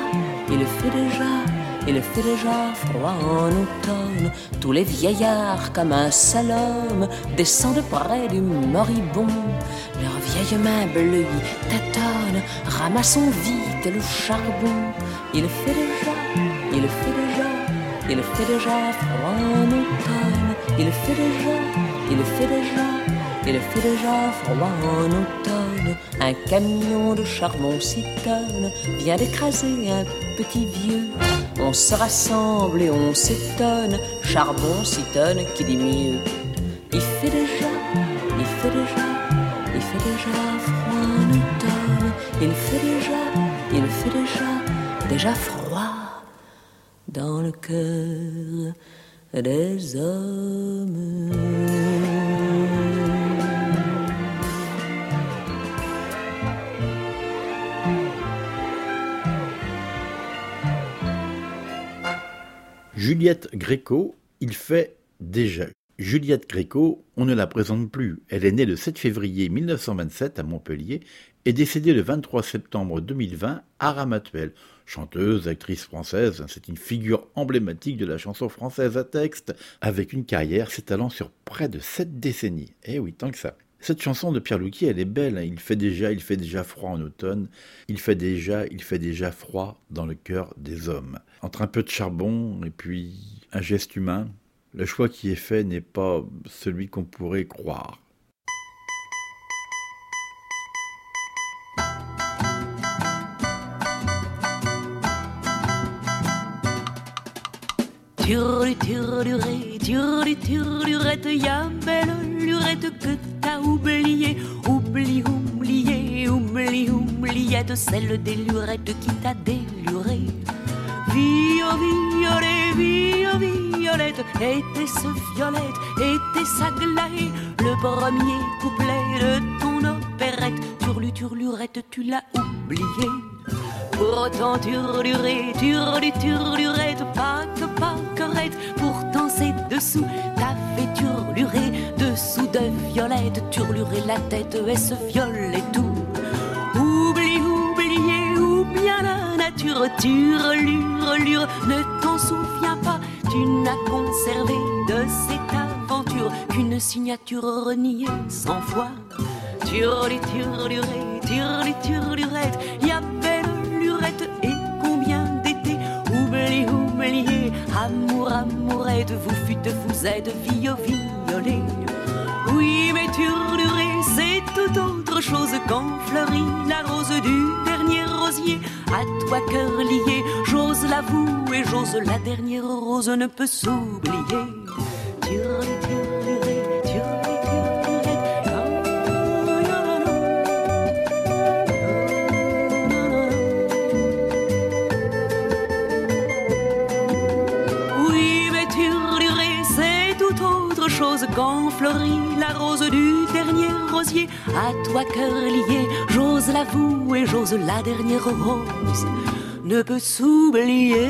déjà froid en automne. Tous les vieillards comme un seul homme descendent près du moribond. Leurs vieilles mains bleues tâtonnent, ramassons vite le charbon. Il fait déjà froid en automne. Il fait déjà froid en automne. Un camion de charbon 6 tonnes vient d'écraser un petit vieux. On se rassemble et on s'étonne, charbon 6 tonnes qui dit mieux. Il fait déjà froid en automne. Il fait déjà froid dans le cœur des hommes. Juliette Gréco, il fait déjà. Juliette Gréco, on ne la présente plus. Elle est née le 7 février 1927 à Montpellier et décédée le 23 septembre 2020 à Ramatuelle. Chanteuse, actrice française, c'est une figure emblématique de la chanson française à texte, avec une carrière s'étalant sur près de 7 décennies. Eh oui, tant que ça. Cette chanson de Pierre Louquier, elle est belle. Il fait déjà froid en automne. Il fait déjà froid dans le cœur des hommes. Entre un peu de charbon et puis un geste humain, le choix qui est fait n'est pas celui qu'on pourrait croire. Turlurette, y'a belle lurette que t'as oublié. Oubliette, celle des lurettes qui t'a déluré. Violette, était-ce violette, était-ce aglaé, le premier couplet de ton opérette. Turlurette, tu l'as oublié. Pourtant turlurette, pas correct. Pourtant c'est dessous, t'as fait turlurer, dessous de violette, turlurer la tête, est-ce violet tout. Oublier, ou bien la nature, turlure, ne t'en souviens pas, tu n'as conservé de cette aventure qu'une signature reniée 100 fois. Turlurette, y'a belle lurette et combien d'été. Oublié, amourette, vous êtes violet. Oui, mais turluré, c'est tout autre chose quand fleurit la rose du dernier rosier. À toi cœur lié, j'ose l'avouer, j'ose la dernière rose ne peut s'oublier. Quand fleurit la rose du dernier rosier, à toi cœur lié, j'ose l'avouer, j'ose la dernière rose ne peut s'oublier.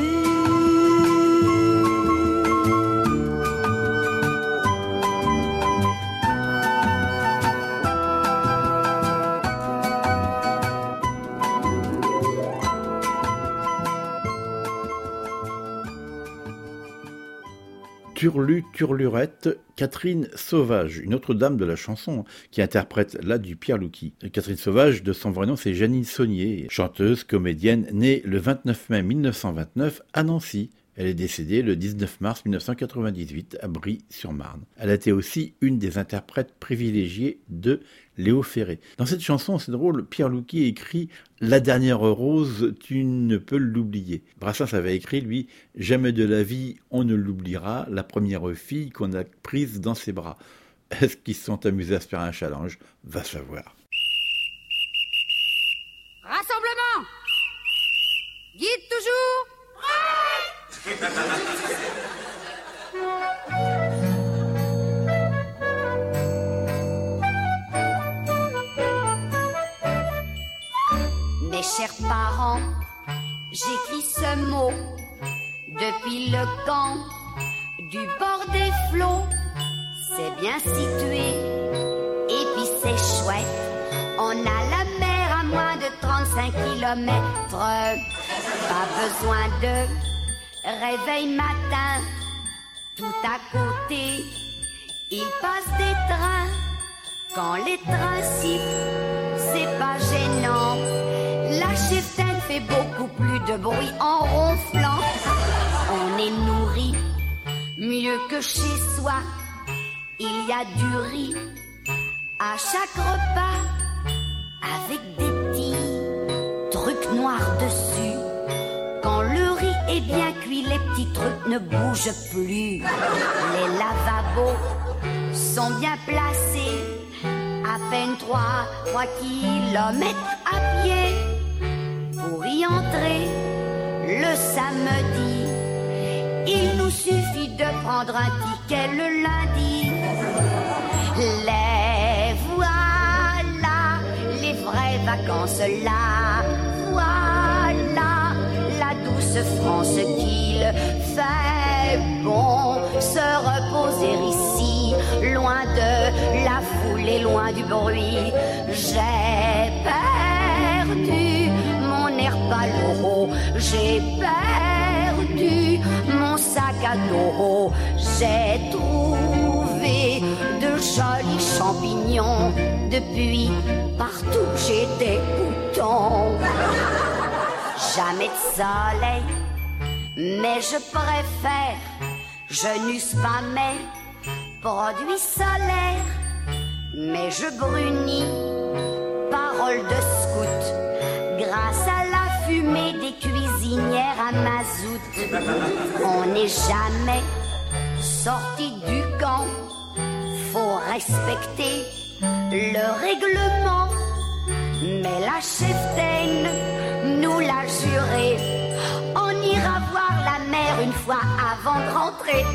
Turlu, Turlurette, Catherine Sauvage, une autre dame de la chanson, qui interprète là du Pierre Louki. Catherine Sauvage, de son vrai nom, c'est Janine Saunier, chanteuse, comédienne, née le 29 mai 1929 à Nancy. Elle est décédée le 19 mars 1998 à Brie-sur-Marne. Elle a été aussi une des interprètes privilégiées de Léo Ferré. Dans cette chanson, c'est drôle, Pierre Louki écrit « La dernière rose, tu ne peux l'oublier ». Brassens avait écrit, lui, « Jamais de la vie, on ne l'oubliera, la première fille qu'on a prise dans ses bras ». Est-ce qu'ils se sont amusés à se faire un challenge? Va savoir. Rassemblement! Guide toujours! Mes chers parents, j'écris ce mot depuis le camp du bord des flots. C'est bien situé et puis c'est chouette. On a la mer à moins de 35 kilomètres. Pas besoin de réveil matin, tout à côté, il passe des trains. Quand les trains sifflent, c'est pas gênant. La cheftaine fait beaucoup plus de bruit en ronflant. On est nourri mieux que chez soi. Il y a du riz à chaque repas avec des petits trucs noirs dessus. Quand le riz est bien cuit, les petits trucs ne bougent plus. Les lavabos sont bien placés, à peine 3 kilomètres à pied. Pour y entrer le samedi, il nous suffit de prendre un ticket le lundi. Les voilà, les vraies vacances là, voilà la douce France qu'il fait bon se reposer ici, loin de la foule et loin du bruit. J'ai perdu mon air palo, j'ai perdu mon sac à dos, j'ai trouvé de jolis champignons, depuis partout j'ai des boutons. Jamais de soleil, mais je préfère Genus pas mes produits solaires. Mais je brunis, parole de scout, grâce à la fumée des cuisinières à mazout. On n'est jamais sorti du camp, faut respecter le règlement. Mais la cheftaine nous l'a juré, on ira voir la mer une fois avant de rentrer.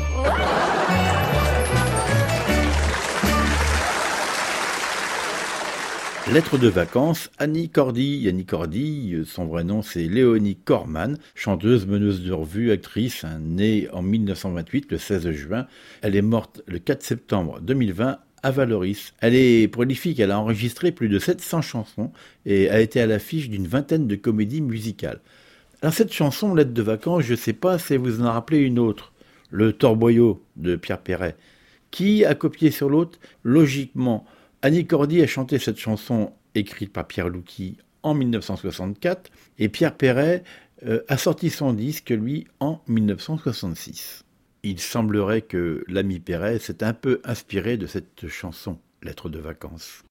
Lettre de vacances, Annie Cordy. Annie Cordy, son vrai nom c'est Léonie Corman, chanteuse, meneuse de revue, actrice, née en 1928, le 16 juin. Elle est morte le 4 septembre 2020 à Valoris. Elle est prolifique, elle a enregistré plus de 700 chansons et a été à l'affiche d'une vingtaine de comédies musicales. Alors cette chanson, Lettre de vacances, je ne sais pas si vous en rappelez une autre, Le Torboyau de Pierre Perret. Qui a copié sur l'autre? Logiquement, Annie Cordy a chanté cette chanson écrite par Pierre Louki en 1964 et Pierre Perret a sorti son disque, lui, en 1966. Il semblerait que l'ami Perret s'est un peu inspiré de cette chanson, Lettre de vacances.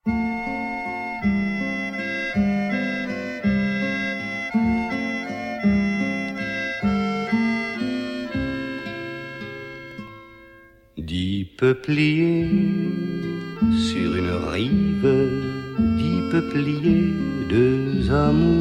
Dix peupliers sur une rive, 10 peupliers, deux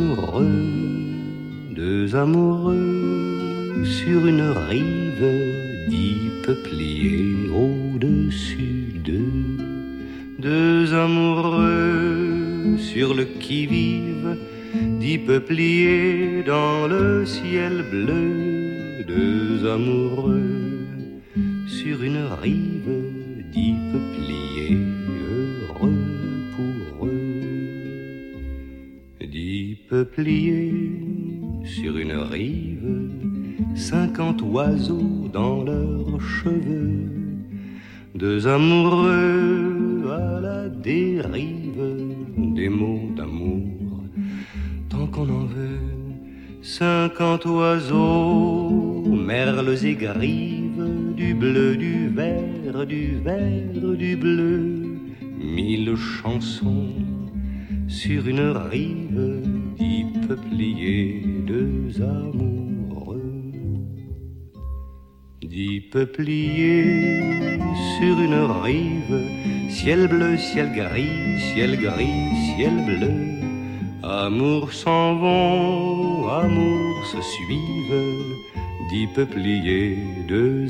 amoureux sur une rive, 10 peupliers au-dessus d'eux, deux amoureux sur le qui-vive, 10 peupliers dans le ciel bleu, deux amoureux sur une rive, 10 peupliers heureux pour eux. 10 peupliers sur une rive, 50 oiseaux dans leurs cheveux, deux amoureux à la dérive, des mots d'amour, tant qu'on en veut. 50 oiseaux, merles et grives, du bleu, du vert, du vert, du bleu. 1000 chansons sur une rive, y peuplier deux amoureux. 10 peupliers sur une rive, ciel bleu, ciel gris, ciel gris, ciel bleu. Amour s'en vont, amour se suivent, 10 peupliers, deux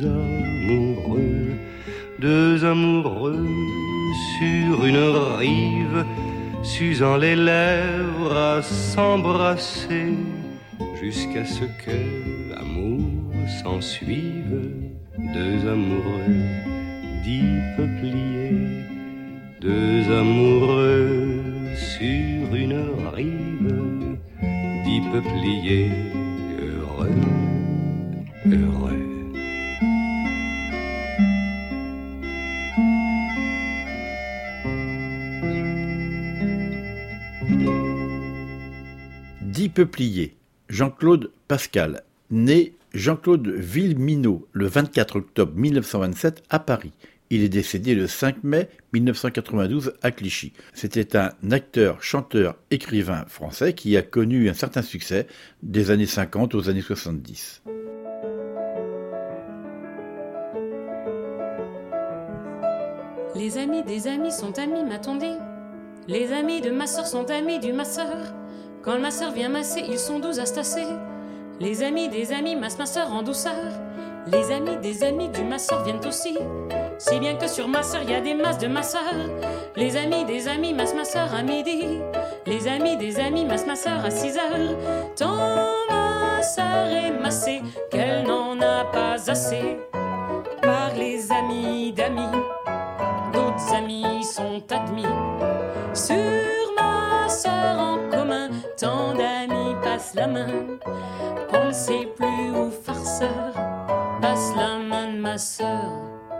amoureux sur une rive, s'usant les lèvres à s'embrasser, jusqu'à ce que l'amour s'en suive. Deux amoureux, 10 peupliers, deux amoureux sur une rive, 10 peupliers, heureux, heureux. Dix peupliers. Jean-Claude Pascal, né Jean-Claude Villeminot le 24 octobre 1927 à Paris. Il est décédé le 5 mai 1992 à Clichy. C'était un acteur, chanteur, écrivain français qui a connu un certain succès des années 50 aux années 70. Les amis des amis sont amis, m'a-t-on dit. Les amis de ma sœur sont amis du masseur. Quand ma sœur vient masser, ils sont 12 à se tasser. Les amis des amis massent ma sœur en douceur. Les amis des amis du masseur viennent aussi. Si bien que sur ma sœur, y a des masses de masseurs. Les amis des amis massent ma sœur à midi. Les amis des amis massent ma sœur à 6 heures. Tant ma sœur est massée qu'elle n'en a pas assez. Par les amis d'amis, d'autres amis sont admis. Sur ma sœur en commun, tant d'amis passent la main. On ne sait plus où farceur passe la main de ma sœur.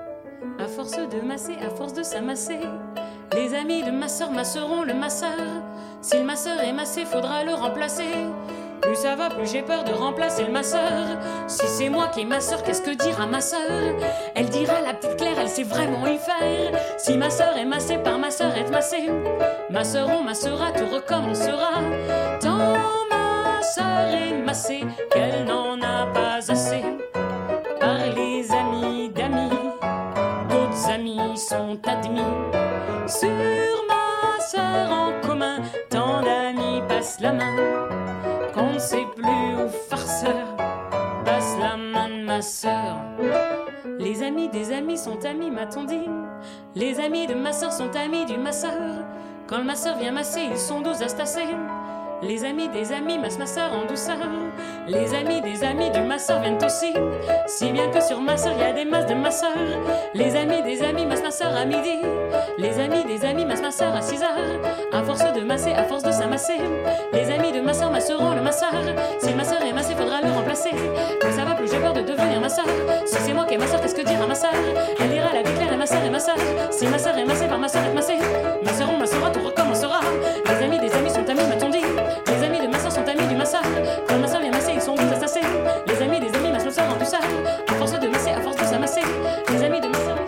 À force de masser, à force de s'amasser, les amis de ma sœur masseront le masseur. Si le masseur est massé, faudra le remplacer. Plus ça va, plus j'ai peur de remplacer le masseur. Si c'est moi qui est ma sœur, qu'est-ce que dira ma sœur? Elle dira, la petite Claire, elle sait vraiment y faire. Si ma sœur est massée par ma sœur est massée, ma sœur on massera, tout recommencera. Tant ma sœur est massée qu'elle n'en a pas assez. Par les amis d'amis, d'autres amis sont admis. Sur ma sœur en commun, tant d'amis passent la main. Qu'on ne sait plus où farceur passe la main de ma sœur. Les amis des amis sont amis, m'a-t-on dit. Les amis de ma sœur sont amis du masseur. Quand le masseur vient masser, ils sont 12 à se tasser. Les amis des amis massent ma sœur en douceur. Les amis des amis du masseur viennent aussi. Si bien que sur ma sœur, y a des masses de masseurs. Les amis des amis massent ma sœur à midi. Les amis des amis massent ma sœur à 6 heures. À force de masser, à force de s'amasser, les amis de ma sœur masseront le masseur. Si le masseur est massé, faudra le remplacer. Plus ça va, plus j'ai peur de devenir ma sœur. Si c'est moi qui est ma sœur, qu'est-ce que dira ma sœur? Elle dira, la vie claire est ma sœur et ma sœur. Si ma sœur est massée par ma sœur est massée, ma sœur on massera, tout recommencera. Les amis des amis sont amis, m'a-t-on dit. Les amis de ma sœur sont amis du masseur. Quand ma sœur vient masser, ils sont 12 à se tasser. Les amis des amis massent ma sœur en douceur. À force de masser, à force de s'amasser, les amis de ma sœur.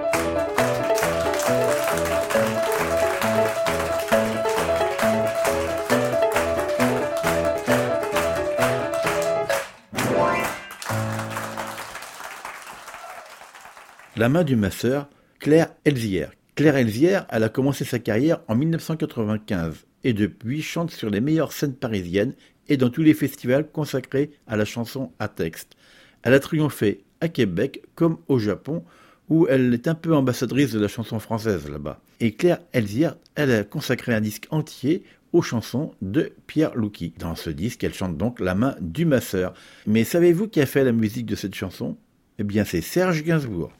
La main du masseur, Claire Elzière. Claire Elzière, elle a commencé sa carrière en 1995 et depuis chante sur les meilleures scènes parisiennes et dans tous les festivals consacrés à la chanson à texte. Elle a triomphé à Québec comme au Japon où elle est un peu ambassadrice de la chanson française là-bas. Et Claire Elzière, elle a consacré un disque entier aux chansons de Pierre Louki. Dans ce disque, elle chante donc La main du masseur. Mais savez-vous qui a fait la musique de cette chanson? Eh bien, c'est Serge Gainsbourg.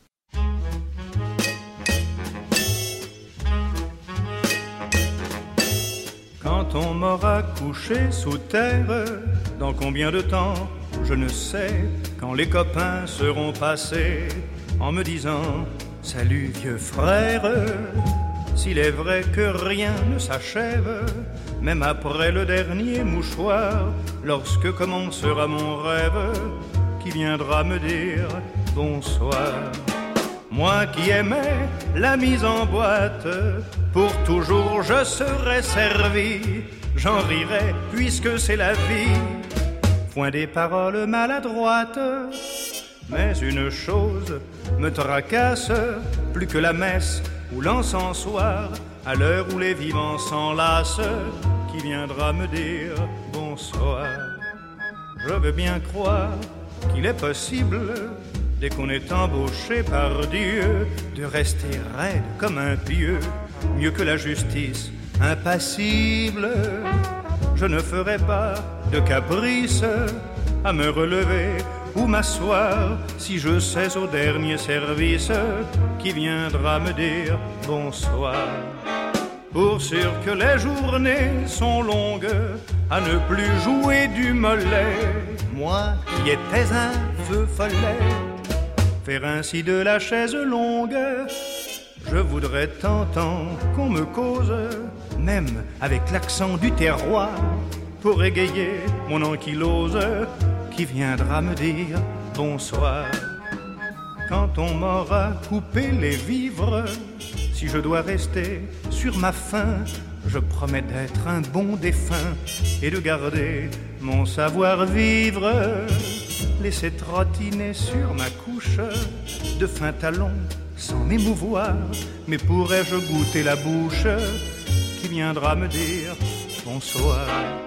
Quand on m'aura couché sous terre, dans combien de temps, je ne sais, quand les copains seront passés, en me disant salut vieux frère. S'il est vrai que rien ne s'achève, même après le dernier mouchoir, lorsque commencera mon rêve, qui viendra me dire bonsoir. Moi qui aimais la mise en boîte, pour toujours je serai servi, j'en rirai puisque c'est la vie. Point des paroles maladroites, mais une chose me tracasse, plus que la messe ou l'encensoir, à l'heure où les vivants s'enlacent, qui viendra me dire bonsoir. Je veux bien croire qu'il est possible, dès qu'on est embauché par Dieu, de rester raide comme un pieu, mieux que la justice impassible. Je ne ferai pas de caprice à me relever ou m'asseoir, si je sais au dernier service qui viendra me dire bonsoir. Pour sûr que les journées sont longues à ne plus jouer du mollet, moi qui étais un feu follet, faire ainsi de la chaise longue, je voudrais tant qu'on me cause, même avec l'accent du terroir, pour égayer mon ankylose, qui viendra me dire bonsoir. Quand on m'aura coupé les vivres, si je dois rester sur ma faim, je promets d'être un bon défunt et de garder mon savoir-vivre. Laisser trottiner sur ma couche de fin talon sans m'émouvoir, mais pourrais-je goûter la bouche qui viendra me dire bonsoir?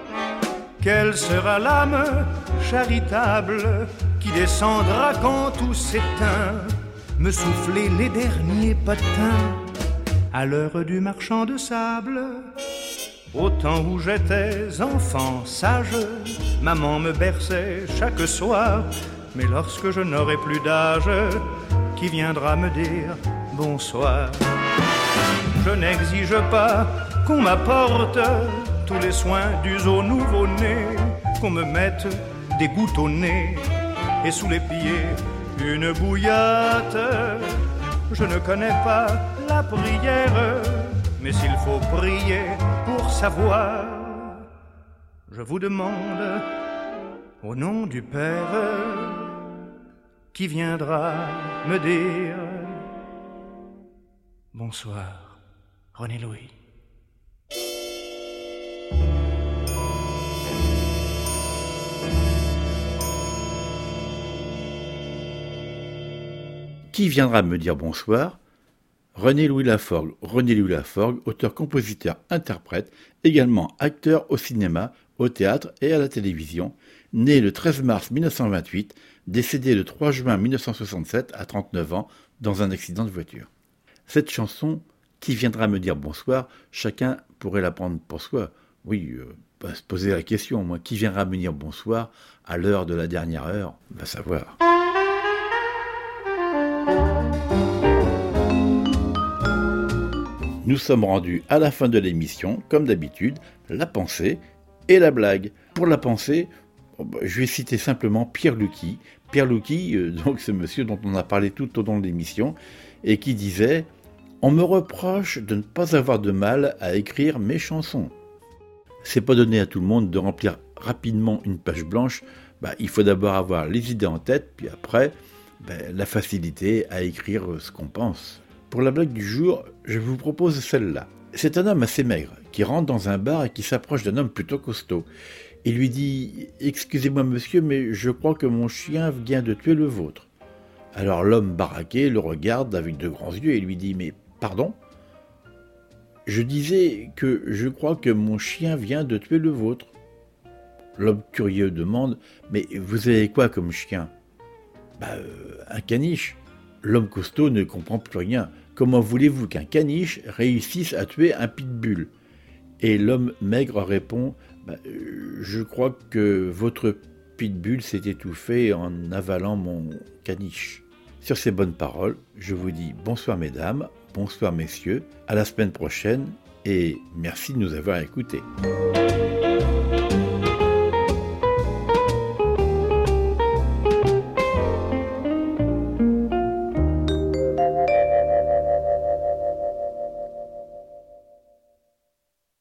Quelle sera l'âme charitable qui descendra quand tout s'éteint, me souffler les derniers potins à l'heure du marchand de sable? Au temps où j'étais enfant sage, maman me berçait chaque soir, mais lorsque je n'aurai plus d'âge, qui viendra me dire bonsoir? Je n'exige pas qu'on m'apporte tous les soins du zoo nouveau-né, qu'on me mette des gouttes au nez et sous les pieds une bouillotte. Je ne connais pas la prière, mais s'il faut prier pour savoir, je vous demande au nom du Père qui viendra me dire bonsoir. René Louis. Qui viendra me dire bonsoir? René-Louis Laforgue. René-Louis Laforgue, auteur, compositeur, interprète, également acteur au cinéma, au théâtre et à la télévision, né le 13 mars 1928, décédé le 3 juin 1967 à 39 ans dans un accident de voiture. Cette chanson, Qui viendra me dire bonsoir, chacun pourrait la prendre pour soi. Oui, se poser la question, moi, qui viendra me dire bonsoir à l'heure de la dernière heure, va savoir. Nous sommes rendus à la fin de l'émission, comme d'habitude, la pensée et la blague. Pour la pensée, je vais citer simplement Pierre Lucky. Pierre Lucky, donc ce monsieur dont on a parlé tout au long de l'émission, et qui disait « On me reproche de ne pas avoir de mal à écrire mes chansons. » C'est pas donné à tout le monde de remplir rapidement une page blanche. Il faut d'abord avoir les idées en tête, puis après, la facilité à écrire ce qu'on pense. Pour la blague du jour, je vous propose celle-là. C'est un homme assez maigre qui rentre dans un bar et qui s'approche d'un homme plutôt costaud. Il lui dit « Excusez-moi monsieur, mais je crois que mon chien vient de tuer le vôtre. » Alors l'homme baraqué le regarde avec de grands yeux et lui dit « Mais pardon ? Je disais que je crois que mon chien vient de tuer le vôtre. » L'homme curieux demande « Mais vous avez quoi comme chien ? » Un caniche. L'homme costaud ne comprend plus rien. Comment voulez-vous qu'un caniche réussisse à tuer un pitbull ? Et l'homme maigre répond je crois que votre pitbull s'est étouffé en avalant mon caniche. Sur ces bonnes paroles, je vous dis bonsoir mesdames, bonsoir messieurs, à la semaine prochaine et merci de nous avoir écoutés.